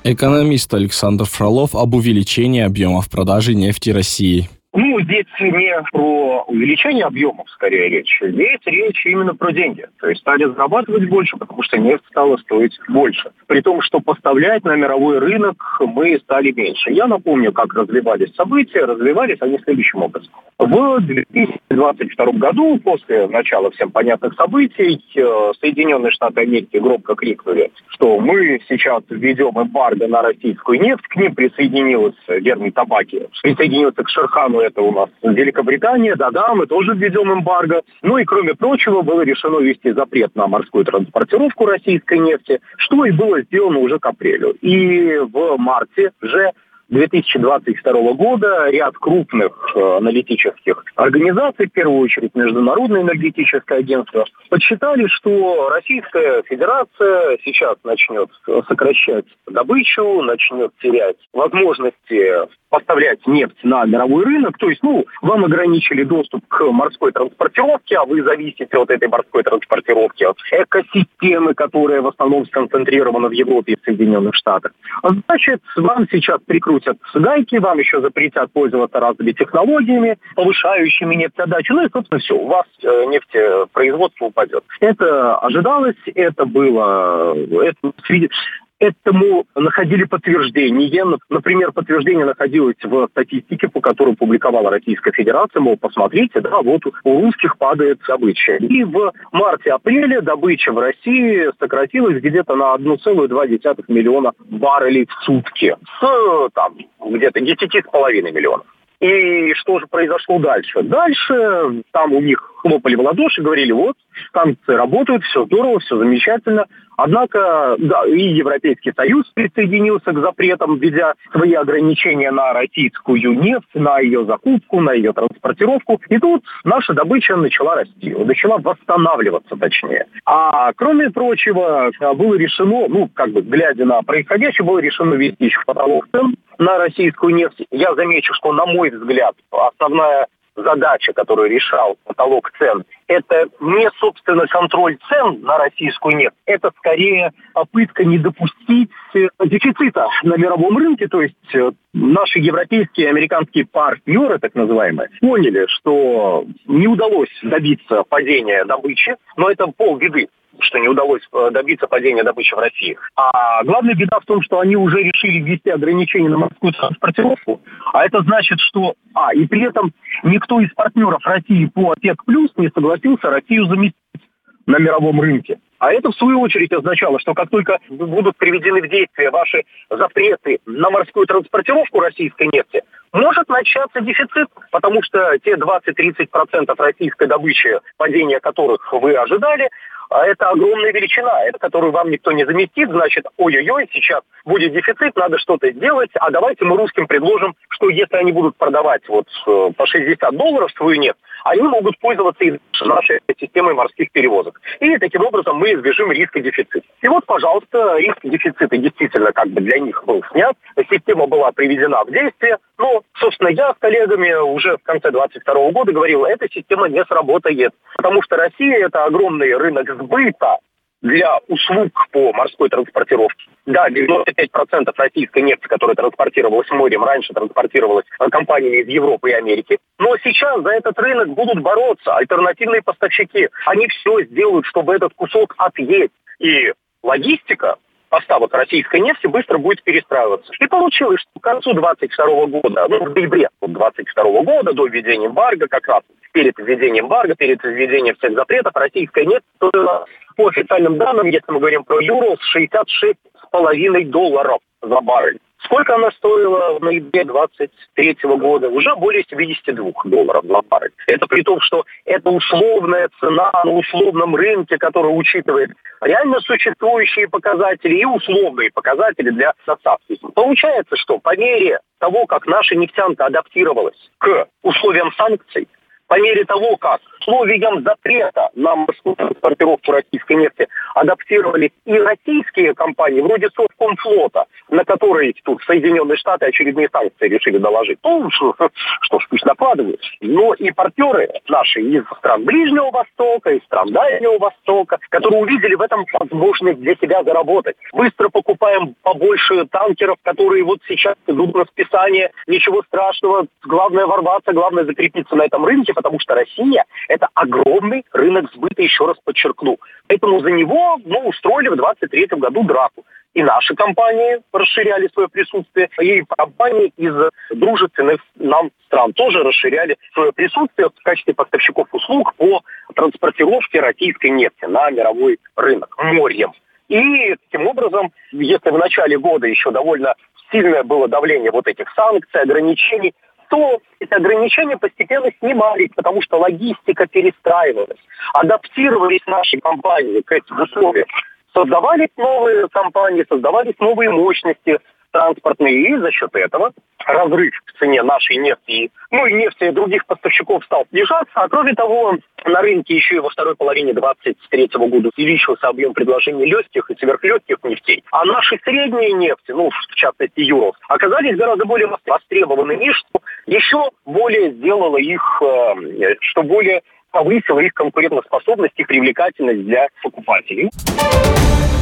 Экономист Александр Фролов об увеличении объемов продажи нефти России. Здесь не про увеличение объемов, скорее, речь. Здесь речь именно про деньги. То есть стали зарабатывать больше, потому что нефть стала стоить больше. При том, что поставлять на мировой рынок мы стали меньше. Я напомню, как развивались события. Развивались они следующим образом. В 2022 году, после начала всем понятных событий, Соединенные Штаты Америки громко крикнули, что мы сейчас введем эмбарго на российскую нефть. К ним присоединилась Герми Табаки, присоединился к Шерхану. Это у нас Великобритания, да, мы тоже введем эмбарго. И, кроме прочего, было решено ввести запрет на морскую транспортировку российской нефти, что и было сделано уже к апрелю. И в марте же 2022 года ряд крупных аналитических организаций, в первую очередь Международное энергетическое агентство, подсчитали, что Российская Федерация сейчас начнет сокращать добычу, начнет терять возможности поставлять нефть на мировой рынок. То есть, вам ограничили доступ к морской транспортировке, а вы зависите от этой морской транспортировки, от экосистемы, которая в основном сконцентрирована в Европе и в Соединенных Штатах. Значит, вам сейчас прикрутят гайки, вам еще запретят пользоваться разными технологиями, повышающими нефтеотдачу. И, собственно, все, у вас нефтепроизводство упадет. Это ожидалось, это было... Этому находили подтверждение. Например, подтверждение находилось в статистике, по которой публиковала Российская Федерация. Мол, посмотрите, вот у русских падает добыча. И в марте-апреле добыча в России сократилась где-то на 1,2 миллиона баррелей в сутки. С где-то 10,5 миллионов. И что же произошло дальше? Дальше там у них хлопали в ладоши, говорили, санкции работают, все здорово, все замечательно. Однако, и Европейский Союз присоединился к запретам, введя свои ограничения на российскую нефть, на ее закупку, на ее транспортировку. И тут наша добыча начала расти, начала восстанавливаться точнее. А кроме прочего, было решено, глядя на происходящее, было решено ввести еще потолок цен на российскую нефть. Я замечу, что, на мой взгляд, основная задача, которую решал потолок цен, это не, собственно, контроль цен на российскую нефть, это скорее попытка не допустить дефицита на мировом рынке. То есть наши европейские и американские партнеры, так называемые, поняли, что не удалось добиться падения добычи, но это полбеды, что не удалось добиться падения добычи в России. А главная беда в том, что они уже решили ввести ограничения на морскую транспортировку, а это значит, что... И при этом никто из партнеров России по ОПЕК+ не согласился Россию заместить на мировом рынке. А это, в свою очередь, означало, что как только будут приведены в действие ваши запреты на морскую транспортировку российской нефти, может начаться дефицит, потому что те 20-30% российской добычи, падения которых вы ожидали, это огромная величина, которую вам никто не заместит. Значит, ой-ой-ой, сейчас будет дефицит, надо что-то сделать, а давайте мы русским предложим, что если они будут продавать по $60 свою нефть, они могут пользоваться и нашей системой морских перевозок. И таким образом мы избежим риска дефицита. И пожалуйста, риск дефицита действительно для них был снят, система была приведена в действие. Но, собственно, я с коллегами уже в конце 2022 года говорил, эта система не сработает, потому что Россия – это огромный рынок сбыта для услуг по морской транспортировке. Да, 95% российской нефти, которая транспортировалась морем, раньше транспортировалась компаниями из Европы и Америки. Но сейчас за этот рынок будут бороться альтернативные поставщики. Они все сделают, чтобы этот кусок отъесть. И логистика поставок российской нефти быстро будет перестраиваться. И получилось, что к концу 2022 года, в ноябре 2022 года, до введения эмбарго, как раз перед введением эмбарго, перед введением всех запретов, российская нефть стоила, по официальным данным, если мы говорим про Urals, $66,5 за баррель. Сколько она стоила в ноябре 2023 года? Уже более $72 за баррель. Это при том, что это условная цена на условном рынке, которая учитывает реально существующие показатели и условные показатели для доставки. Получается, что по мере того, как наша нефтянка адаптировалась к условиям санкций, по мере того, как условиям запрета на морскую транспортировку российской нефти адаптировались и российские компании, вроде Совкомфлота, на которые тут Соединенные Штаты очередные санкции решили доложить. Ну, что ж, пусть накладывают. Но и партнеры наши из стран Ближнего Востока, из стран Дальнего Востока, которые увидели в этом возможность для себя заработать. Быстро покупаем побольше танкеров, которые вот сейчас идут на списание. Ничего страшного. Главное ворваться, главное закрепиться на этом рынке, потому что Россия – это огромный рынок сбыта, еще раз подчеркну. Поэтому за него устроили в 2023 году драку. И наши компании расширяли свое присутствие, и компании из дружественных нам стран тоже расширяли свое присутствие в качестве поставщиков услуг по транспортировке российской нефти на мировой рынок морем. И таким образом, если в начале года еще довольно сильное было давление вот этих санкций, ограничений, то эти ограничения постепенно снимались, потому что логистика перестраивалась, адаптировались наши компании к этим условиям. Создавались новые компании, создавались новые мощности транспортные, и за счет этого разрыв в цене нашей нефти, и нефти других поставщиков стал снижаться. А кроме того, на рынке еще и во второй половине 2023 года увеличился объем предложений легких и сверхлегких нефтей. А наши средние нефти, в частности Юрос, оказались гораздо более востребованными, что еще более сделало их, что более повысило их конкурентоспособность и привлекательность для покупателей.